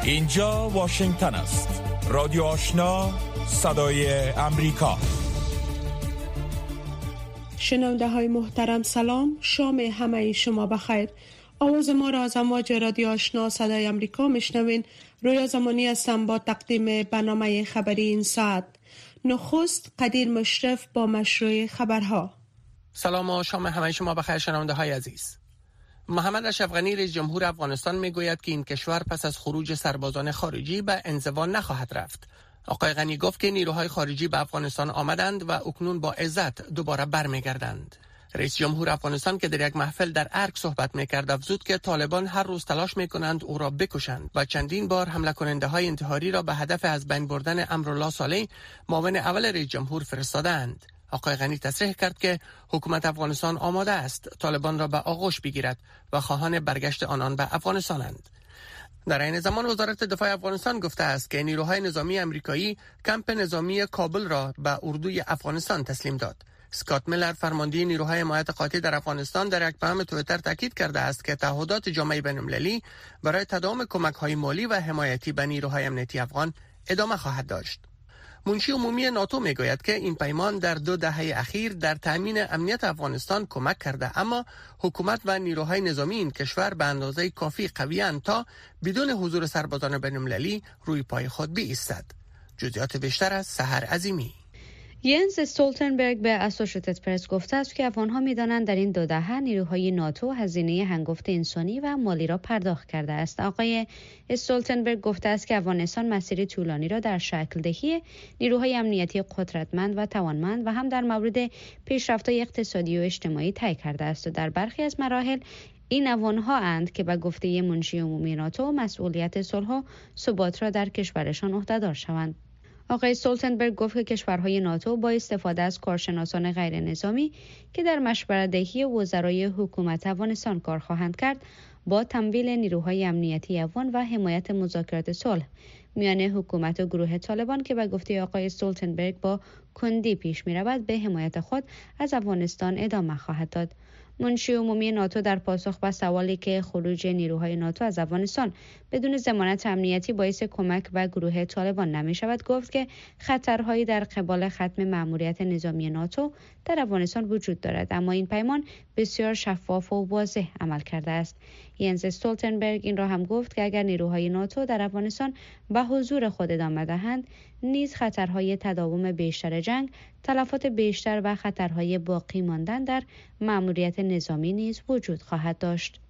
اینجا واشنگتن است. رادیو آشنا، صدای امریکا. شنونده های محترم سلام، شام همه شما بخیر. آواز ما را از امواج رادیو آشنا صدای امریکا میشنوین. رویا زمانی هستم با تقدیم برنامه خبری این ساعت. نخست قدیر مشرف با مشروع خبرها. سلام و شام همه شما بخیر شنونده های عزیز. محمد اشرف غنی رئیس جمهور افغانستان میگوید که این کشور پس از خروج سربازان خارجی به انزوا نخواهد رفت. آقای غنی گفت که نیروهای خارجی به افغانستان آمدند و اکنون با عزت دوباره برمیگردند. رئیس جمهور افغانستان که در یک محفل در ارگ صحبت میکرد افزود که طالبان هر روز تلاش میکنند او را بکشند و چندین بار حمله کننده های انتحاری را به هدف از بین بردن امرالله صالح معاون اول رئیس جمهور فرستادند. آقای غنی تصریح کرد که حکومت افغانستان آماده است طالبان را به آغوش بگیرد و خواهان برگشت آنان به افغانستانند. در این زمان وزارت دفاع افغانستان گفته است که نیروهای نظامی آمریکایی کمپ نظامی کابل را به اردوی افغانستان تسلیم داد. اسکات میلر فرمانده نیروهای حمایت قاطع در افغانستان در یک پیام توییتر تاکید کرده است که تعهدات جامعه بین‌المللی برای تداوم کمک‌های مالی و حمایتی به نیروهای امنیتی افغان ادامه خواهد داشت. منشی عمومی ناتو میگوید که این پیمان در 2 دهه اخیر در تامین امنیت افغانستان کمک کرده، اما حکومت و نیروهای نظامی این کشور به اندازه کافی قوی‌اند تا بدون حضور سربازان بین‌المللی روی پای خود بایستد. جزئیات بیشتر از سحر عظیمی. ینس استولتنبرگ به اسوسییتد پرس گفته است که افغان‌ها می‌دانند در این 2 دهه نیروهای ناتو هزینه هنگفت انسانی و مالی را پرداخت کرده است. آقای استولتنبرگ گفته است که افغانستان مسیر طولانی را در شکل دهی نیروهای امنیتی قدرتمند و توانمند و هم در مورد پیشرفت‌های اقتصادی و اجتماعی طی کرده است و در برخی از مراحل این افغان‌ها اند که به گفته منشی عمومی ناتو مسئولیت صلح و ثبات را در کشورشان عهده‌دار شوند. آقای استولتنبرگ گفت که کشورهای ناتو با استفاده از کارشناسان غیر نظامی که در مشورت‌دهی وزرای حکومت افغانستان کار خواهند کرد، با تمویل نیروهای امنیتی افغان و حمایت مذاکرات صلح میان حکومت و گروه طالبان که به گفته آقای استولتنبرگ با کندی پیش می‌رود به حمایت خود از افغانستان ادامه خواهد داد. منشی عمومی ناتو در پاسخ به سوالی که خروج نیروهای ناتو از افغانستان بدون ضمانت امنیتی باعث کمک به گروه طالبان نمی شود گفت که خطرهایی در قبال ختم مأموریت نظامی ناتو در افغانستان وجود دارد، اما این پیمان بسیار شفاف و واضح عمل کرده است. ینس استولتنبرگ این را هم گفت که اگر نیروهای ناتو در افغانستان به حضور خود ادامه دهند، نیز خطرهای تداوم بیشتر جنگ، تلفات بیشتر و خطرهای باقی ماندن در مأموریت نظامی نیز وجود خواهد داشت.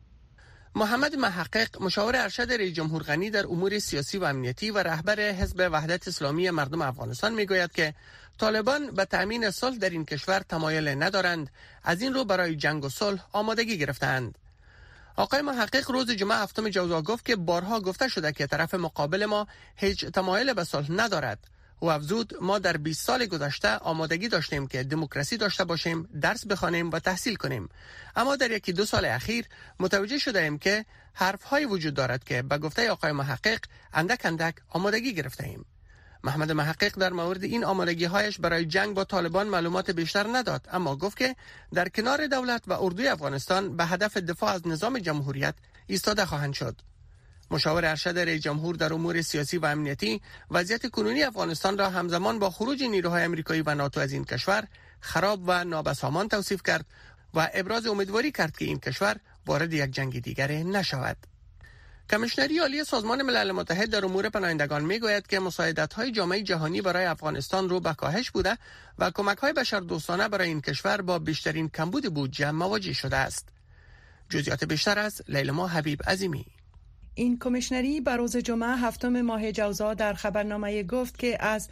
محمد محقق مشاور ارشد رئیس جمهور غنی در امور سیاسی و امنیتی و رهبر حزب وحدت اسلامی مردم افغانستان میگوید که طالبان به تأمین صلح در این کشور تمایل ندارند، از این رو برای جنگ و صلح آمادگی گرفتند. آقای محقق روز جمعه 7 جوزا گفت که بارها گفته شده که طرف مقابل ما هیچ تمایل به صلح ندارد. و افزود ما در 20 سال گذشته آمادگی داشتیم که دموکراسی داشته باشیم، درس بخوانیم و تحصیل کنیم، اما در 1-2 سال اخیر متوجه شدیم که حرف‌های وجود دارد که به گفته آقای محقق اندک اندک آمادگی گرفتیم. محمد محقق در مورد این آمادگی‌هایش برای جنگ با طالبان معلومات بیشتر نداد، اما گفت که در کنار دولت و اردوی افغانستان به هدف دفاع از نظام جمهوریت ایستاده خواهند شد. مشاور ارشد رئیس جمهور در امور سیاسی و امنیتی وضعیت کنونی افغانستان را همزمان با خروج نیروهای آمریکایی و ناتو از این کشور خراب و نابسامان توصیف کرد و ابراز امیدواری کرد که این کشور وارد یک جنگ دیگر نشود. کمیشنری عالی سازمان ملل متحد در امور پناهندگان میگوید که مساعدت‌های جامعه جهانی برای افغانستان رو به کاهش بوده و کمک‌های بشردوستانه برای این کشور با بیشترین کمبود بودجه مواجه شده است. جزئیات بیشتر از لیلما حبیب عظیمی. این کمیشنری بر روز جمعه 7 ماه جوزا در خبرنامه گفت که از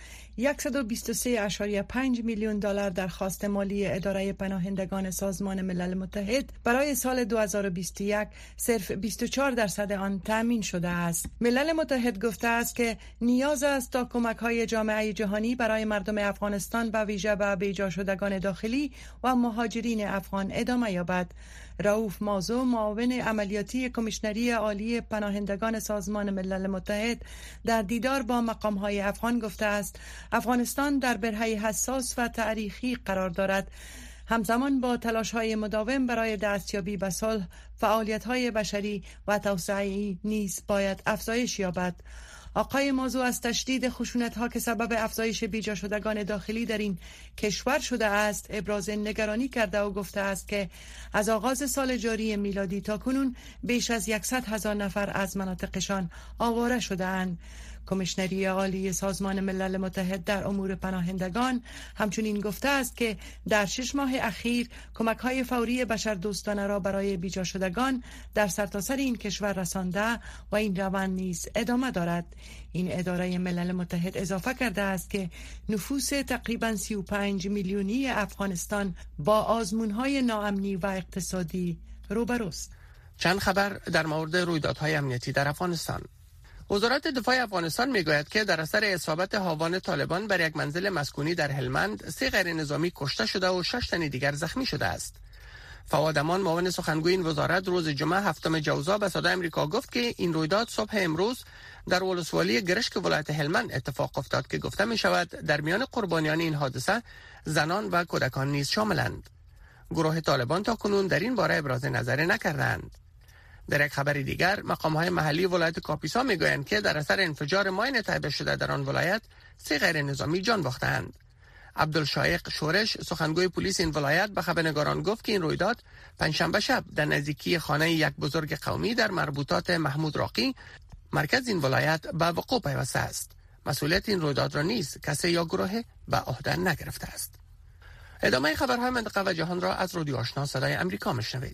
123.5 میلیون دلار درخواست مالی اداره پناهندگان سازمان ملل متحد برای سال 2021 صرف 24% آن تامین شده است. ملل متحد گفته است که نیاز است تا کمک‌های جامعه جهانی برای مردم افغانستان و ویژه به بیجا شدگان داخلی و مهاجرین افغان ادامه یابد. رؤوف مازو معاون عملیاتی کمیشنری عالی پناهندگان سازمان ملل متحد در دیدار با مقام‌های افغان گفته است افغانستان در برهه حساس و تاریخی قرار دارد. همزمان با تلاش‌های مداوم برای دستیابی به صلح، فعالیت‌های بشری و توسعه‌ای نیز باید افزایش یابد. آقای موضوع از تشدید خشونت‌ها که سبب افزایش بیجا شدگان داخلی در این کشور شده است ابراز نگرانی کرده و گفته است که از آغاز سال جاری میلادی تا کنون بیش از 100,000 نفر از مناطقشان آواره شده‌اند. کمیشنری عالی سازمان ملل متحد در امور پناهندگان همچنین گفته است که در 6 ماه اخیر کمک‌های فوری بشردوستانه را برای بیجا شدگان در سرتاسر این کشور رسانده و این روند نیز ادامه دارد. این اداره ملل متحد اضافه کرده است که نفوس تقریباً 35 میلیونی افغانستان با آزمون‌های ناامنی و اقتصادی روبروست. چند خبر در مورد رویدادهای امنیتی در افغانستان. وزارت دفاع افغانستان میگوید که در اثر اصابت هاوان طالبان بر یک منزل مسکونی در هلمند 3 غیر نظامی کشته شده و 6 تن دیگر زخمی شده است. فواد امان معاون سخنگوی این وزارت روز جمعه 7 جوزا به صدای آمریکا گفت که این رویداد صبح امروز در ولسوالی گرشک ولایت هلمند اتفاق افتاد که گفته می شود در میان قربانیان این حادثه زنان و کودکان نیز شاملند. گروه طالبان تا کنون در این باره ابراز نظر نکردند. در یک خبر دیگر مقام‌های محلی ولایت کاپیسا میگویند که در اثر انفجار ماین تعبیه شده در آن ولایت 3 غیر نظامی جان باختند. عبدالشایق شورش سخنگوی پلیس این ولایت به خبرنگاران گفت که این رویداد پنجشنبه شب در نزدیکی خانه یک بزرگ قومی در مربوطات محمود راقی مرکز این ولایت به وقوع پیوسته است. مسئولیت این رویداد را نیز کسی یا گروه به عهده نگرفته است. ادامه خبرهای منطقه و جهان را از رادیو آشنا صدای آمریکا میشنوید.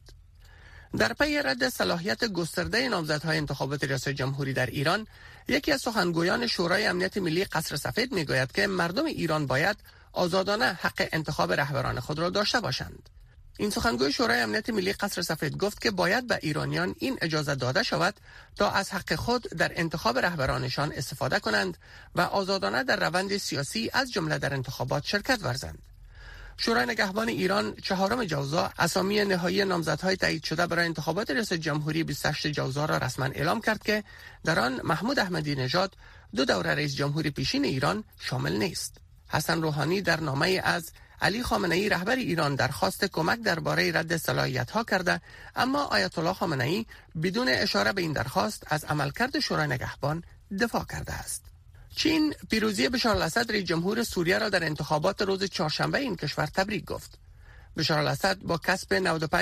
در پی رد صلاحیت گسترده نامزدهای انتخابات ریاست جمهوری در ایران، یکی از سخنگویان شورای امنیت ملی قصر سفید میگوید که مردم ایران باید آزادانه حق انتخاب رهبران خود را داشته باشند. این سخنگوی شورای امنیت ملی قصر سفید گفت که باید به ایرانیان این اجازه داده شود تا از حق خود در انتخاب رهبرانشان استفاده کنند و آزادانه در روند سیاسی از جمله در انتخابات شرکت ورزند. شورای نگهبان ایران 4 جوزا اسامی نهایی نامزدهای تایید شده برای انتخابات ریاست جمهوری 28 جوزا را رسما اعلام کرد که در آن محمود احمدی نژاد 2 دوره رئیس جمهوری پیشین ایران شامل نیست. حسن روحانی در نامه از علی خامنه‌ای رهبر ایران درخواست کمک درباره رد صلاحیت‌ها کرده، اما آیت الله خامنه‌ای بدون اشاره به این درخواست از عملکرد شورای نگهبان دفاع کرده است. چین پیروزی بشار الاسد رئیس جمهور سوریه را در انتخابات روز چهارشنبه این کشور تبریک گفت. بشار الاسد با کسب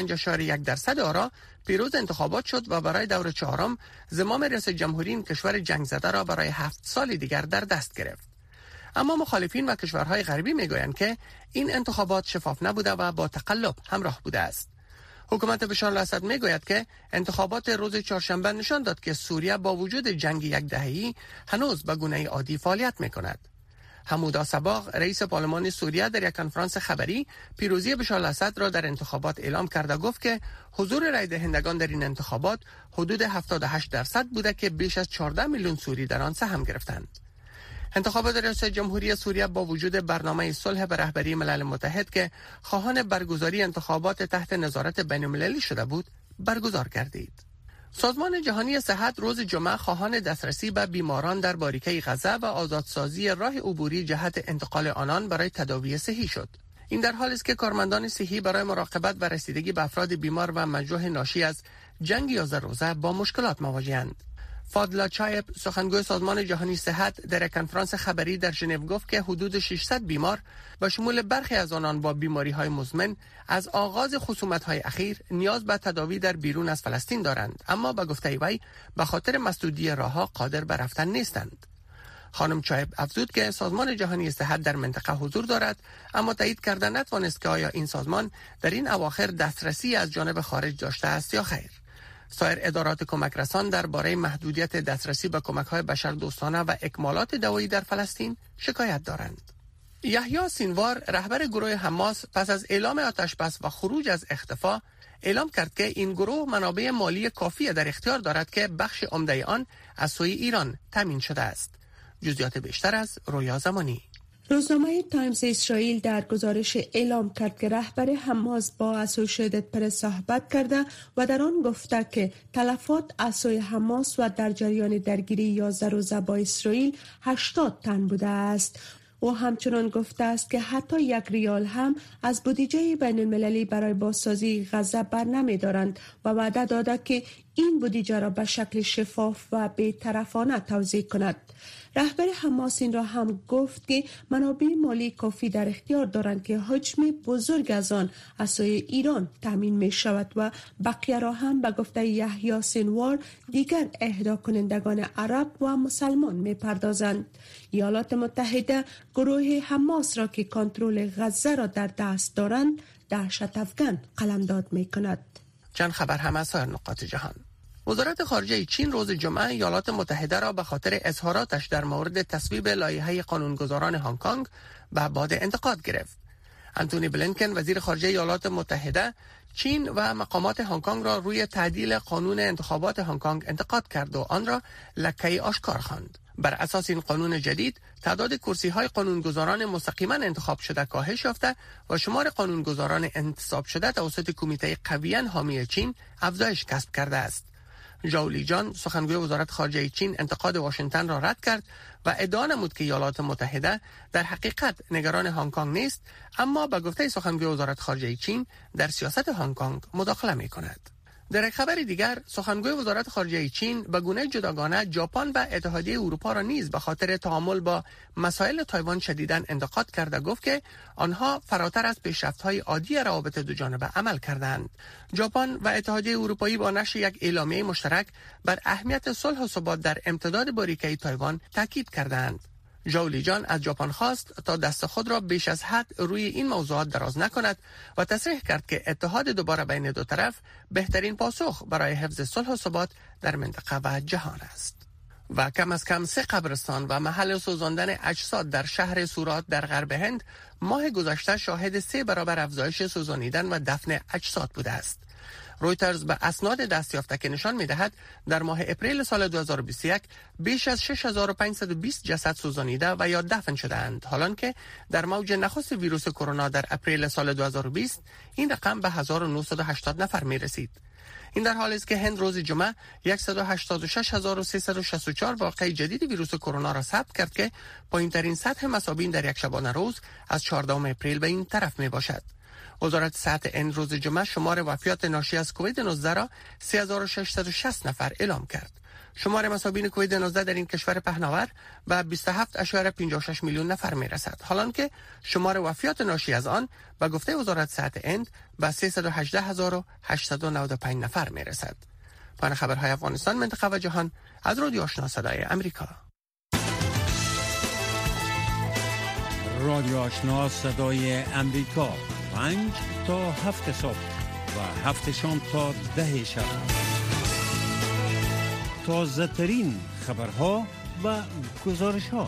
95.1% آرا پیروز انتخابات شد و برای دور 4 زمام ریاست جمهوری این کشور جنگ زده را برای 7 سال دیگر در دست گرفت. اما مخالفین و کشورهای غربی میگویند که این انتخابات شفاف نبوده و با تقلب همراه بوده است. حکومت بشار الاسد میگوید که انتخابات روز چهارشنبه نشان داد که سوریه با وجود جنگ 1 دهه‌ای هنوز به گونه عادی فعالیت میکند. حمودا صباغ رئیس پارلمان سوریه در یک کنفرانس خبری پیروزی بشار الاسد را در انتخابات اعلام کرده گفت که حضور رای دهندگان در این انتخابات حدود 78% بوده که بیش از 14 میلیون سوری در آن سهم گرفتند. انتخابات ریاست جمهوری سوریه با وجود برنامه صلح به رهبری ملل متحد که خواهان برگزاری انتخابات تحت نظارت بین‌المللی شده بود برگزار گردید. سازمان جهانی صحت روز جمعه خواهان دسترسی به بیماران در باریکه غزه و آزادسازی راه عبوری جهت انتقال آنان برای تداوی صحی شد. این در حالی است که کارمندان صحی برای مراقبت و رسیدگی به افراد بیمار و مجروح ناشی از جنگ 11 روزه با مشکلات مواجه‌اند. فادلا چایب سخنگوی سازمان جهانی صحت در کنفرانس خبری در ژنو گفت که حدود 600 بیمار با شمول برخی از آنان با بیماری‌های مزمن از آغاز خصومت‌های اخیر نیاز به تداوی در بیرون از فلسطین دارند، اما به گفته وی به خاطر مسدودی راه‌ها قادر به رفتن نیستند. خانم چایب افزود که سازمان جهانی صحت در منطقه حضور دارد، اما تایید کرده نتوانست که آیا این سازمان در این اواخر دسترسی از جانب خارج داشته است یا خیر. سایر ادارات کمک رسان درباره محدودیت دسترسی به کمک‌های بشردوستانه و اکمالات دوایی در فلسطین شکایت دارند. یحیی سینوار رهبر گروه حماس پس از اعلام آتش‌بس و خروج از اختفا اعلام کرد که این گروه منابع مالی کافی در اختیار دارد که بخش عمده آن از سوی ایران تامین شده است. جزئیات بیشتر از رویا زمانی. روزنامه تایمز اسرائیل در گزارش اعلام کرد که رهبر حماس با اسوسییتد پرس صحبت کرده و در آن گفته که تلفات از سوی حماس و در جریان درگیری 11 روزه با اسرائیل 80 تن بوده است. او همچنان گفته است که حتی 1 ریال هم از بودجه بین المللی برای بازسازی غزه بر نمی دارند و وعده داده که این بودجه را به شکل شفاف و بی‌طرفانه توزیع کند. رهبر حماس این را هم گفت که منابع مالی کافی در اختیار دارند که حجم بزرگ از آن از سوی ایران تامین می شود و بقیه را هم به گفته یحیی سینوار دیگر اهدا کنندگان عرب و مسلمان می پردازند. ایالات متحده گروه حماس را که کنترل غزه را در دست دارند دهشت افکن قلمداد می کند. چند خبر هم از سایر نقاط جهان. وزارت خارجه چین روز جمعه ایالات متحده را به خاطر اظهاراتش در مورد تصویب لایحه قانونگذاران هنگ کنگ به باد انتقاد گرفت. انتونی بلینکن وزیر خارجه ایالات متحده چین و مقامات هنگ کنگ را روی تعدیل قانون انتخابات هنگ کنگ انتقاد کرد و آن را لکه‌ای آشکار خواند. بر اساس این قانون جدید تعداد کرسی‌های قانونگذاران مستقیما انتخاب شده کاهش یافته و شمار قانونگذاران انتصاب شده توسط کمیته قویاً حامی چین افزایش کسب کرده است. ژائو لیجان سخنگوی وزارت خارجه چین انتقاد واشنگتن را رد کرد و ادعا نمود که ایالات متحده در حقیقت نگران هنگ کنگ نیست، اما به گفته سخنگوی وزارت خارجه چین در سیاست هنگ کنگ مداخله می کند. در یک خبر دیگر سخنگوی وزارت خارجه چین به گونه جداگانه ژاپن و اتحادیه اروپا را نیز به خاطر تعامل با مسائل تایوان شدیداً انتقاد کرده گفت که آنها فراتر از پیشرفت‌های عادی روابط دو جانبه عمل کردند. ژاپن و اتحادیه اروپایی با نشر یک اعلامیه مشترک بر اهمیت صلح و ثبات در امتداد باریکه تایوان تاکید کردند. ژائو لیجان از ژاپن خواست تا دست خود را بیش از حد روی این موضوعات دراز نکند و تصریح کرد که اتحاد دوباره بین دو طرف بهترین پاسخ برای حفظ صلح و ثبات در منطقه و جهان است. و کم از کم 3 قبرستان و محل سوزاندن اجساد در شهر سورات در غرب هند ماه گذشته شاهد 3 برابر افزایش سوزانیدن و دفن اجساد بوده است. رویترز به اسناد دستیافته که نشان می‌دهد در ماه اپریل سال 2021 بیش از 6520 جسد سوزانیده و یا دفن شده‌اند، حالانکه در موج نخست ویروس کرونا در اپریل سال 2020 این رقم به 1980 نفر می‌رسید. این در حالی است که هند روز جمعه 186364 واقعه جدید ویروس کرونا را ثبت کرد که پایین‌ترین سطح مصابین در یک شبانه روز از 14 اپریل به این طرف میباشد. وزارت صحت هند روز جمعه شمار وفیات ناشی از کووید 19 را 3660 نفر اعلام کرد. شمار مصابین کووید 19 در این کشور پهناور به 27.56 میلیون نفر می رسد، حالانکه شمار وفیات ناشی از آن به گفته وزارت صحت هند به 318895 نفر می رسد. پایان خبرهای افغانستان، منطقه و جهان از رادیو آشنا صدای امریکا. رادیو آشنا صدای امریکا 5 تا 7 صبح و 7 شام تا 10 شب. تازه ترین خبرها و گزارش ها.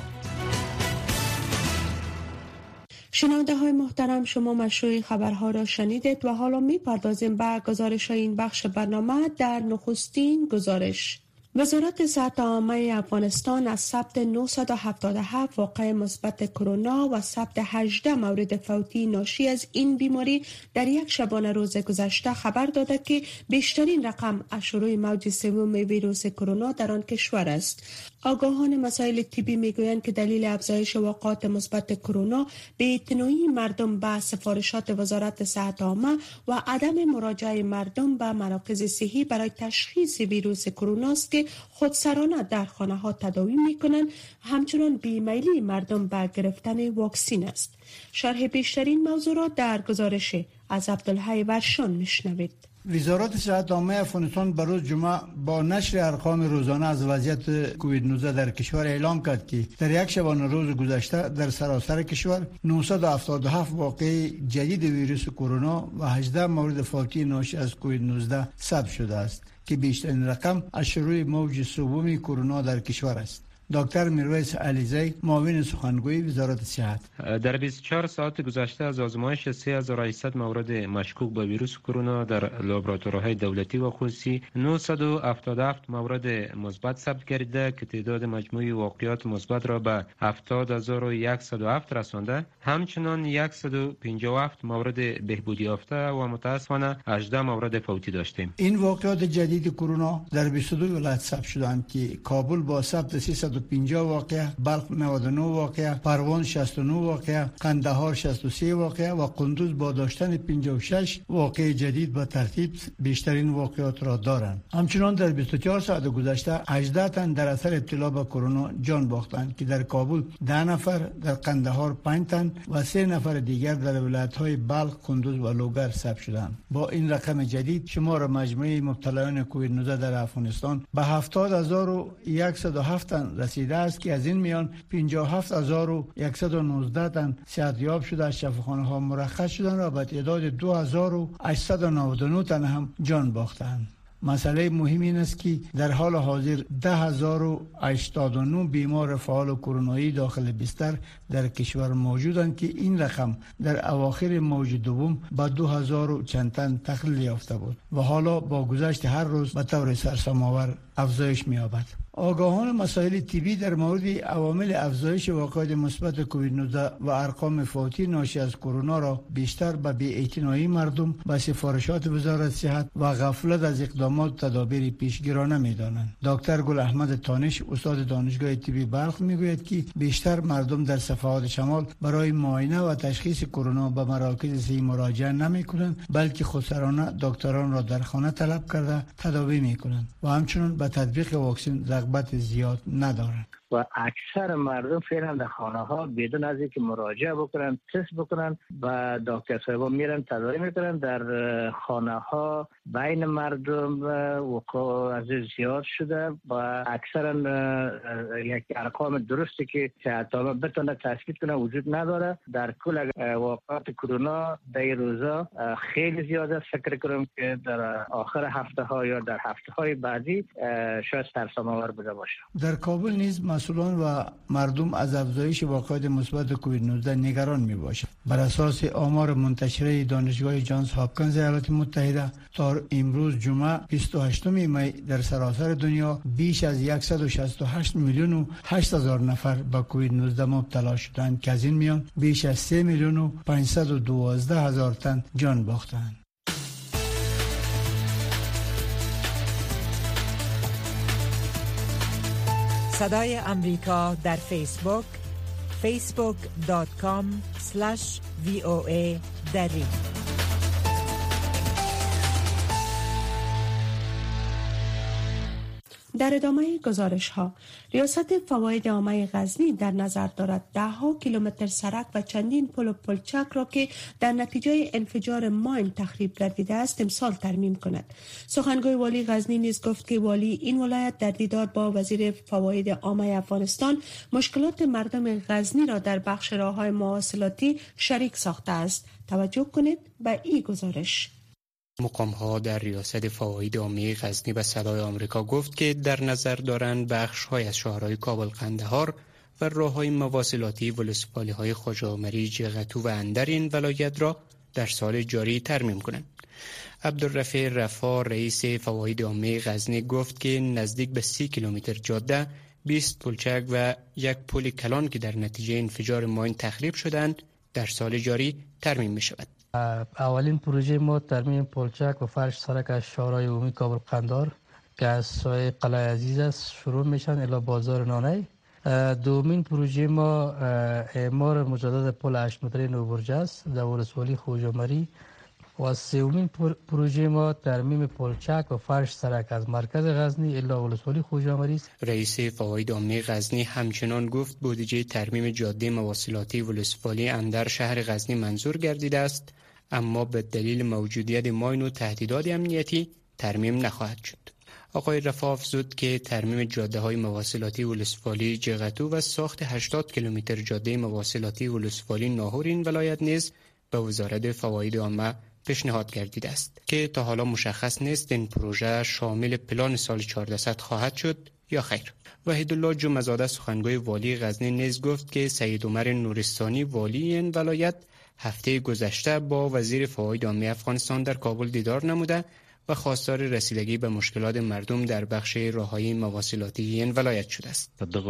شنونده های محترم، شما مشروع خبرها را شنیدید و حالا می پردازیم به گزارش این بخش برنامه. در نخستین گزارش، وزارت صحت عامه افغانستان از ثبت 977 واقعه مثبت کرونا و ثبت 18 مورد فوتی ناشی از این بیماری در یک شبانه روز گذشته خبر داده که بیشترین رقم از شروع موج سوم ویروس کرونا در آن کشور است. آگاهان مسائل طبی میگویند که دلیل افزایش واقعات مثبت کرونا بی‌اعتنایی مردم به سفارشات وزارت صحت عامه و عدم مراجعه مردم به مراکز صحی برای تشخیص ویروس کرونا است که خودسرانه در خانه ها تداوی میکنند، همچنان بیمیلی مردم به گرفتن واکسین است. شرح بیشترین موضوع را در گزارش از عبدالحی ورشان میشنوید. وزارت صحت عامه افغانستان بروز جمعه با نشر ارقام روزانه از وضعیت کووید 19 در کشور اعلام کرد که در یک شبانه روز گذشته در سراسر کشور 977 واقعه جدید ویروس کرونا و 18 مورد فوتی ناشی از کووید 19 ثبت شده است که بیشترین رقم از شروع موج سوم کرونا در کشور است. دکتر میرویس علیزی، معاون سخنگوی وزارت صحت: در 24 ساعت گذشته از آزمایش 3800 مورد مشکوک به ویروس کرونا در لابراتوارهای دولتی و خصوصی 977 مورد مثبت ثبت گردیده که تعداد مجموعی واقعات مثبت را به 70107 رسانده. همچنان 157 مورد بهبودی یافته و متاسفانه 18 مورد فوتی داشتیم. این واقعات جدید کرونا در 22 ولایت ثبت شدند که کابل با ثبت 150 واقعه، بلخ 99 واقعه، پروان 69 واقعه، قندهار 63 واقعه و قندوز با داشتن 56 واقعه جدید به ترتیب بیشترین واقعات را دارند. همچنان در 24 ساعت گذشته 18 تن در اثر ابتلا به کرونا جان باختند که در کابل 10 نفر، در قندهار 5 تن و 3 نفر دیگر در ولایت‌های بلخ، قندوز و لوگر ثبت شدند. با این رقم جدید شمار مجموعی مبتلایان کووید 19 در افغانستان به 70107 تن رسیده است که از این میان 57119 تن صحتیاب شده از شفاخانه‌ها مرخص شدند و به تعداد 2899 تن هم جان باختند. مسئله مهم این است که در حال حاضر 10089 بیمار فعال کرونایی داخل بستر در کشور موجودند که این رقم در اواخر موج دوم به 2000 چند تن تقلیل یافته بود و حالا با گذشت هر روز به طور سرسام‌آور افزایش می‌یابد. آگاهان مسائل طبی در مورد عوامل افزایش واقعات مثبت کووید 19 و ارقام فوتی ناشی از کرونا را بیشتر به بی‌اعتنایی مردم به سفارشات وزارت صحت و غفلت از اقدامات تدابیر پیشگیرانه می‌دانند. دکتر گل احمد تانش، استاد دانشگاه طبی بلخ میگوید که بیشتر مردم در صفحات شمال برای معاینه و تشخیص کرونا به مراکز صحی مراجعه نمی‌کنند، بلکه خودسرانه دکتران را در خانه طلب کرده تداوی می‌کنند و همچنین به تطبیق واکسن رغبت زیاد ندارند. و اکثر مردم فعلا در خانه ها بدون از اینکه مراجعه بکنن، تست بکنن و دکتر صاحبا میرن تداوی میکنن. در خانه ها بین مردم وقوع از زیاد شده و اکثرا یک ارقام درستی که صحت‌یابا بتونه تثبیت کنه وجود نداره. در کل واقعات کرونا در این روزا خیلی زیاد است. فکر کنم که در آخر هفته ها یا در هفته های بعدی شاید سرسام‌آور بوده باشه. در کابل نیز مسئولان و مردم از افزایش واقعات مثبت کووید 19 نگران میباشند. بر اساس آمار منتشره دانشگاه جانز هاپکینز ایالات متحده تا امروز جمعه 28 می در سراسر دنیا بیش از 168 میلیون و 8 هزار نفر به کووید 19 مبتلا شدند که از این میان بیش از 3 میلیون و 512 هزار تن جان باختند. صدای امریکا در فیسبوک facebook.com/VOA دری. در ادامه گزارش ها، ریاست فواید عامه غزنی در نظر دارد 10 کیلومتر سرک و چندین پل و پلچک را که در نتیجه انفجار ماین تخریب گردیده است امسال ترمیم کند. سخنگوی والی غزنی نیز گفت که والی این ولایت در دیدار با وزیر فواید عامه افغانستان مشکلات مردم غزنی را در بخش راههای مواصلاتی شریک ساخته است. توجه کنید به این گزارش. مقام‌ها در ریاست فواید عامه غزنی به صدای آمریکا گفت که در نظر دارند بخش‌های از شهرهای کابل، قندهار و راه‌های مواصلاتی ولسوالی‌های خواجه‌آمری، جغتو و اندر این ولایت را در سال جاری ترمیم کنند. عبدالرفیع رفا، رئیس فواید عامه غزنی گفت که نزدیک به 30 کیلومتر جاده، 20 پلچک و یک پل کلان که در نتیجه انفجار ماین تخریب شدند در سال جاری ترمیم می‌شود. اولین پروژه ما ترمیم پلچک و فرش سرک از شهرهای عمومی کابل قندهار که از سایه قلعه عزیز است شروع میشن الی بازار نانه. دومین پروژه ما اعمار مجدد پل 8 متری نوبرج است در ولسوالی خواجه‌آمری و سومین پروژه ما ترمیم پلچک و فرش سرک از مرکز غزنی الی ولسوالی خواجه‌آمری است. رئیس فواید عامه غزنی همچنان گفت بودجه ترمیم جاده مواصلاتی ولسوالی اندر شهر غزنی منظور گردیده است، اما به دلیل موجودیت ماین و تهدیدات امنیتی ترمیم نخواهد شد. آقای رفا افزود که ترمیم جاده‌های مواصلاتی ولسوالی جغتو و ساخت 80 کیلومتر جاده مواصلاتی ولسوالی ناهور این ولایت نیز به وزارت فواید عامه پیشنهاد گردیده است که تا حالا مشخص نیست این پروژه شامل پلان سال 1400 خواهد شد یا خیر. وحیدالله جمعه‌زاده سخنگوی والی غزنی نیز گفت که سید عمر نورستانی والی این ولایت هفته گذشته با وزیر فواید عامه افغانستان در کابل دیدار نموده و خواستار رسیدگی به مشکلات مردم در بخش راههای مواصلاتی این ولایت شده است.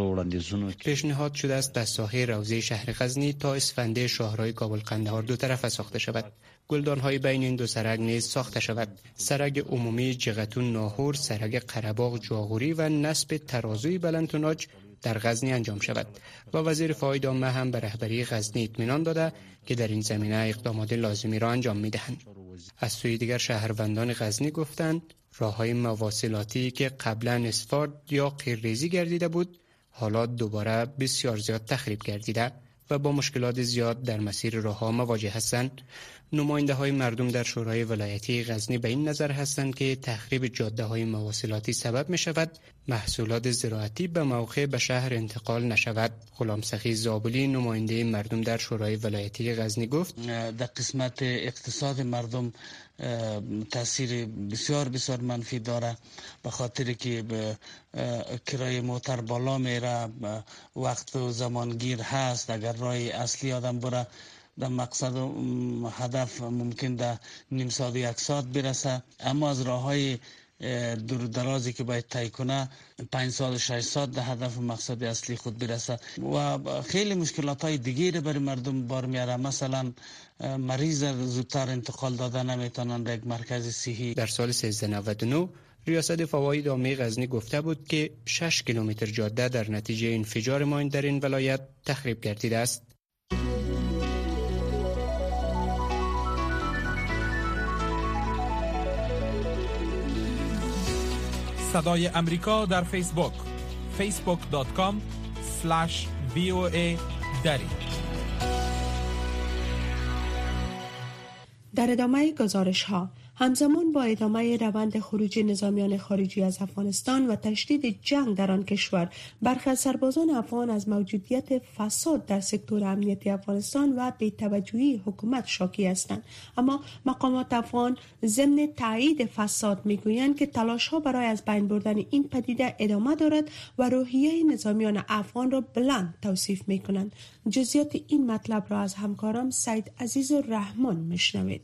پیشنهاد شده است از ساحه روضه شهر غزنی تا اسفنده شاهرای کابل قندهار دو طرفه ساخته شود. گلدان‌های بین این دو سرک نیز ساخته شود. سرک عمومی جغتو ناهور، سرک قره‌باغ جاغوری و نصب ترازوی بلندتوناج در غزنی انجام شود و وزیر فاید عامه هم به رهبری غزنی اطمینان داده که در این زمینه اقدامات لازمی را انجام می‌دهند. از سوی دیگر شهروندان غزنی گفتند راه‌های مواصلاتی که قبلا اسفارد یا قیرریزی گردیده بود حالا دوباره بسیار زیاد تخریب گردیده و با مشکلات زیاد در مسیر راه‌ها مواجه هستند. نماینده‌های مردم در شورای ولایتی غزنی به این نظر هستند که تخریب جاده‌های مواصلاتی سبب می‌شود محصولات زراعتی به موقع به شهر انتقال نشود. غلام سخی زابلی نماینده مردم در شورای ولایتی غزنی گفت در قسمت اقتصاد مردم تاثیر بسیار بسیار منفی داره، به خاطر که کرایه موتر بالا میره، وقت و زمانگیر هست. اگر راه اصلی آدم بره در مقصد و هدف ممکن در نیم ساعت یک ساعت برسه، اما از راههای دور درازی که باید طی کنه 5 ساعت 6 ساعت در هدف مقصد اصلی خود برسه و خیلی مشکلات های دیگه برای مردم بار میاره. مثلا مریض زودتر انتقال داده نمیتونن به یک مرکز صحی. در سال 1399 ریاست فواید عامه غزنی گفته بود که 6 کیلومتر جاده در نتیجه انفجار ماین در این ولایت تخریب گردیده است. صدای امریکا در فیسبوک facebook.com/VOA دری. در ادامه گزارش ها، همزمان با ادامه روند خروج نظامیان خارجی از افغانستان و تشدید جنگ در آن کشور، برخی از سربازان افغان از موجودیت فساد در سکتور امنیتی افغانستان و بی‌توجهی حکومت شاکی هستند. اما مقامات افغان ضمن تایید فساد میگویند که تلاش‌ها برای از بین بردن این پدیده ادامه دارد و روحیه نظامیان افغان را بلند توصیف میکنند. جزئیات این مطلب را از همکارم سید عزیز الرحمن میشنوید.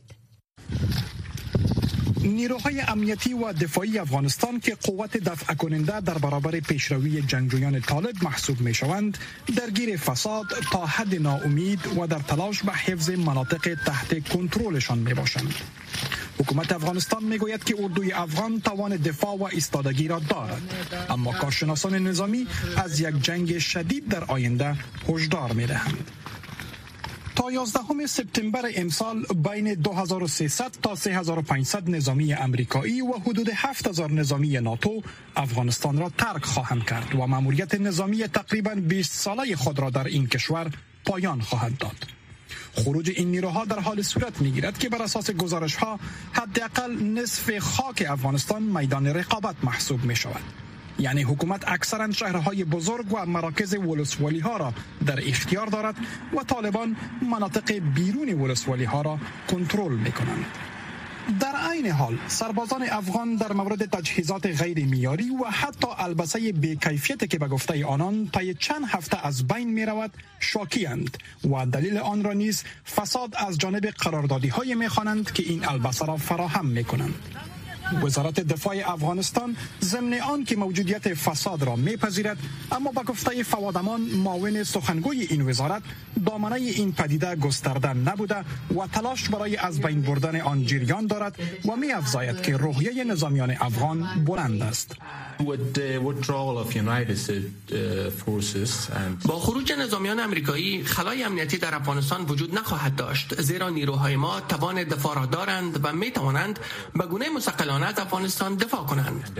نیروهای امنیتی و دفاعی افغانستان که قوت دفع کننده در برابر پیشروی جنگجویان طالب محسوب می شوند، درگیر فساد تا حد ناامید و در تلاش به حفظ مناطق تحت کنترلشان می باشند. حکومت افغانستان می گوید که اردوی افغان توان دفاع و ایستادگی را دارد، اما کارشناسان نظامی از یک جنگ شدید در آینده هشدار می دهند. تا 11 سپتامبر امسال بین 2300 تا 3500 نظامی امریکایی و حدود 7000 نظامی ناتو افغانستان را ترک خواهند کرد و مأموریت نظامی تقریباً 20 ساله خود را در این کشور پایان خواهند داد. خروج این نیروها در حال صورت می‌گیرد که بر اساس گزارش‌ها حداقل نصف خاک افغانستان میدان رقابت محسوب می‌شود. یعنی حکومت اکثرا شهرهای بزرگ و مراکز ولسوالی ها را در اختیار دارد و طالبان مناطق بیرون ولسوالی ها را کنترل می کنند. در عین حال سربازان افغان در مورد تجهیزات غیر معیاری و حتی البسه بی‌کیفیت که به گفته آنان طی چند هفته از بین می رود شاکی اند و دلیل آن را نیز فساد از جانب قراردادی های می خوانند که این البسه را فراهم می کنند. وزارت دفاع افغانستان ضمن آن که موجودیت فساد را میپذیرد، اما با گفته فوادمان معاون سخنگوی این وزارت دامنه این پدیده گسترده نبوده و تلاش برای از بین بردن آن جریان دارد و می‌افزاید که روحیه نظامیان افغان بلند است. با خروج نظامیان امریکایی خلای امنیتی در افغانستان وجود نخواهد داشت، زیرا نیروهای ما توان دفاع را دارند و می توانند به گونه مستقلانه از افغانستان دفاع کنند.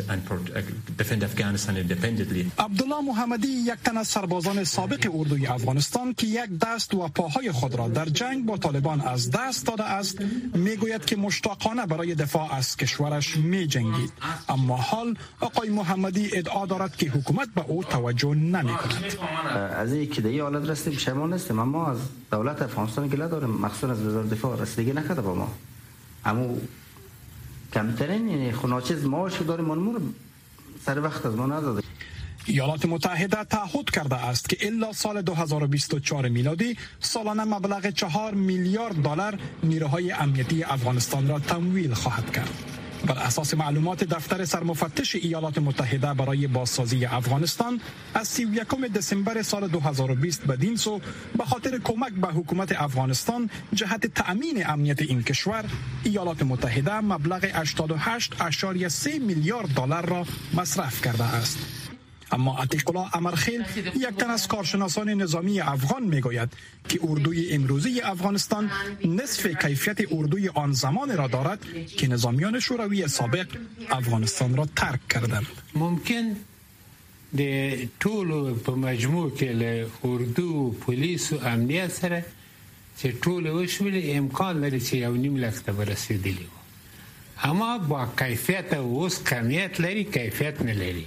عبدالله محمدی یک تن از سربازان سابق اردوی افغانستان که یک دست و پاهای خود را در جنگ با طالبان از دست داده است، میگوید که مشتاقانه برای دفاع از کشورش می جنگید، اما حال آقای محمدی ادعا دارد که حکومت به او توجه نمی کند. از اینکه در این حالت رسیدیم پشیمان نیستیم، اما از دولت افغانستان گله داریم، مخصوصا از وزارت دفاع رسیدگی نکرده با ما. اما کمترین یعنی خناچیز معاش داریم مانمون سر وقت از ما نداده. ایالات متحده تعهد کرده است که الا سال 2024 میلادی سالانه مبلغ 4 میلیارد دلار نیروهای امنیتی افغانستان را تمویل خواهد کرد. بر اساس معلومات دفتر سرمفتش ایالات متحده برای بازسازی افغانستان از 31 دسامبر سال 2020 بدین سو به خاطر کمک به حکومت افغانستان جهت تأمین امنیت این کشور، ایالات متحده مبلغ 88.3 میلیارد دلار را مصرف کرده است. اما عتیق‌الله امرخیل یک تن از کارشناسان نظامی افغان میگوید که اردوی امروزی افغانستان نصف کیفیت اردوی آن زمان را دارد که نظامیان شوروی سابق افغانستان را ترک کردند. ممکن د ټولو په مجموع کې له اردو پولیس او امنیت سره چې ټول وشول امکان لري چې یو نیم لک ته برسېدلی و، اما با کیفیت اوس کمیت لري، کیفیت نه لري.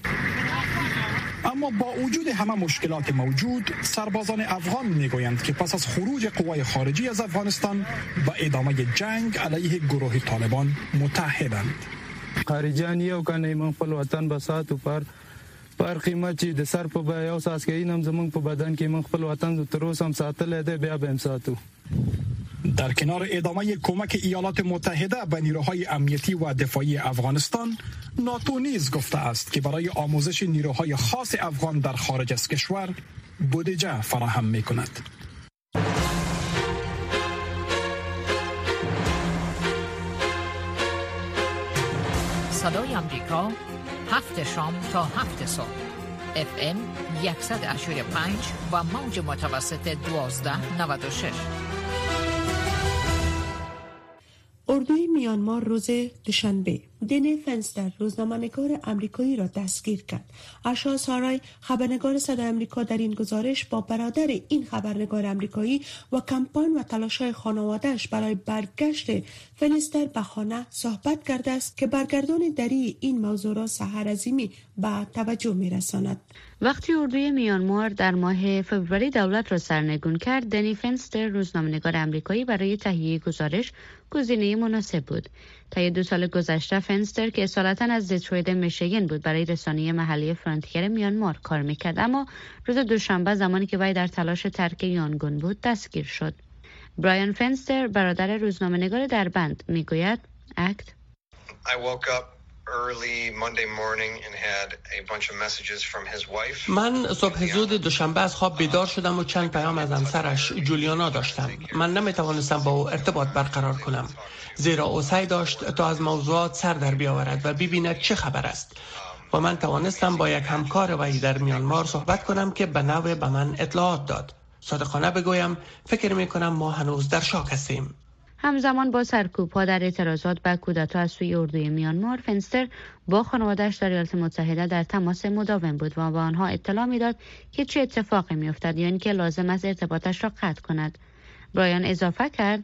اما با وجود همه مشکلات موجود، سربازان افغان میگویند که پس از خروج قوای خارجی از افغانستان با ادامه جنگ علیه گروه طالبان متحدند. خارجیان یو کنه من خپل وطن بساتو پر قیمت چې د سر په بیا او ساسکې نم زمونږ په بدن کې من خپل وطن تر اوسه هم ساتل دی، بیا به هم ساتو. در کنار ادامه کمک ایالات متحده به نیروهای امنیتی و دفاعی افغانستان، ناتو نیز گفته است که برای آموزش نیروهای خاص افغان در خارج از کشور بودجه فراهم می‌کند. صدای آمریکا 7 شام تا 7 صبح FM 100.5 و موج متوسط 1296. اردوی میانمار روز دوشنبه دنی فنستر روزنامه‌نگار آمریکایی را دستگیر کرد. اشا سارای خبرنگار صدای آمریکا در این گزارش با برادر این خبرنگار آمریکایی و کمپاین و تلاش‌های خانواده‌اش برای برگشت فنستر به خانه صحبت کرده است که برگردان دری این موضوع را سحر عظیمی به توجه می‌رساند. وقتی اردوی میانمار در ماه فوریه دولت را سرنگون کرد، دنی فنستر روزنامه‌نگار آمریکایی برای تهیه گزارش گزینه مناسب بود. طی 2 سال گذشته فنستر که اصالتاً از دیترویت میشیگن بود برای رسانه محلی فرانتیر میانمار کار میکرد، اما روز دوشنبه زمانی که وی در تلاش ترک یانگون بود دستگیر شد. برایان فنستر برادر روزنامه‌نگار دربند میگوید اکت من صبح زود دوشنبه از خواب بیدار شدم و چند پیام از همسرش جولیانا داشتم. من نمیتوانستم با او ارتباط برقرار کنم، زیرا او سعی داشت تا از موضوعات سر در بیاورد و ببیند چه خبر است و من توانستم با یک همکار وی در میانمار صحبت کنم که به نوع به من اطلاعات داد. صادقانه بگویم فکر میکنم ما هنوز در شاک هستیم. همزمان با سرکوب‌ها در اعتراضات به کودتا از سوی اردوی میانمار، فنستر با خانواده‌اش در ایالات متحده در تماس مداوم بود و به آنها اطلاع می‌داد که چه اتفاقی می‌افتد یا اینکه لازم است ارتباطش را قطع کند. برایان اضافه کرد: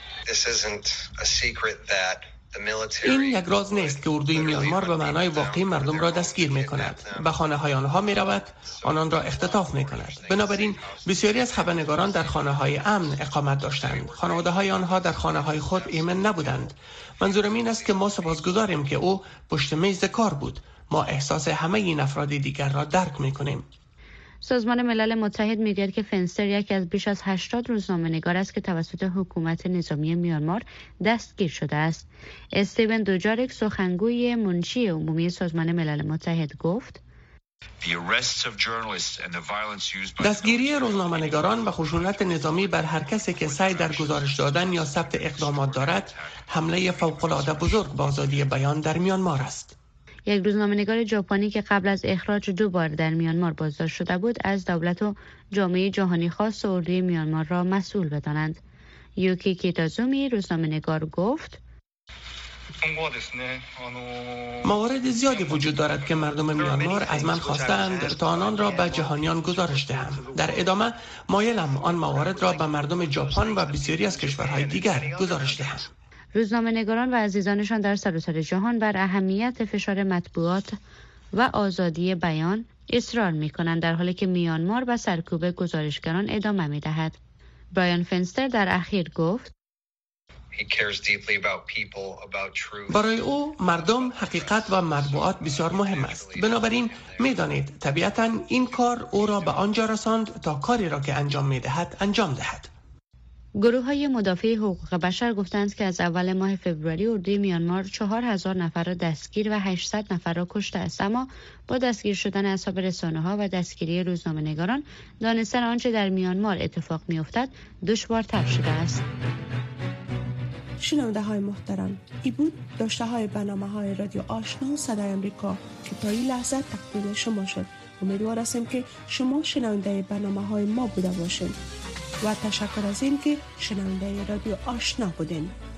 این یک راز نیست که اردوی میانمار به معنای واقعی مردم را دستگیر می کند. به خانه های آنها می رود، آنان را اختطاف می کند. بنابراین بسیاری از خبرنگاران در خانه های امن اقامت داشتند. خانواده های آنها در خانه های خود ایمن نبودند. منظورم این است که ما سپاسگزاریم که او پشت میز کار بود. ما احساس همه این افراد دیگر را درک می کنیم. سازمان ملل متحد میگوید که فنستر یکی از بیش از 80 روزنامه‌نگار است که توسط حکومت نظامی میانمار دستگیر شده است. استیون دوجارک سخنگوی منشی عمومی سازمان ملل متحد گفت: دستگیری روزنامه‌نگاران و خشونت نظامی بر هر کسی که سعی در گزارش دادن یا ثبت اقدامات دارد، حمله فوق‌العاده بزرگ به آزادی بیان در میانمار است. یک روزنامه‌نگار ژاپنی که قبل از اخراج 2 بار در میانمار بازداشت شده بود، از دولت و جامعه جهانی خواست اردوی میانمار را مسئول بدانند. یوکی کیتازومی روزنامه‌نگار گفت: موارد زیادی وجود دارد که مردم میانمار از من خواستند تا آنان را به جهانیان گزارش دهم. در ادامه مایلم آن موارد را به مردم ژاپن و بسیاری از کشورهای دیگر گزارش دهم. روزنامه‌نگاران و عزیزانشان در سراسر جهان بر اهمیت فشار مطبوعات و آزادی بیان اصرار می‌کنند، در حالی که میانمار به سرکوب گزارشگران ادامه می‌دهد. برایان فنستر در اخیر گفت: برای او مردم، حقیقت و مطبوعات بسیار مهم است. بنابراین می‌دانید طبیعتاً این کار او را به آنجا رساند تا کاری را که انجام می‌دهد انجام دهد. گروه‌های مدافع حقوق بشر گفتند که از اول ماه فوریه اردوی میانمار 4000 نفر را دستگیر و 800 نفر را کشته است، اما با دستگیر شدن اعصاب رسانه‌ها و دستگیری روزنامه‌نگاران، دانستن آنچه در میانمار اتفاق می‌افتد دشوارتر شده است. شنونده های محترم، ای بود داشته های برنامه های رادیو آشنا صدای امریکا که تا این لحظه تقدیم شما شد. امیدوار هستیم که شما شنونده برنامه های ما بوده باشین و تشکر از این که شنونده رادیو آشنا بودین.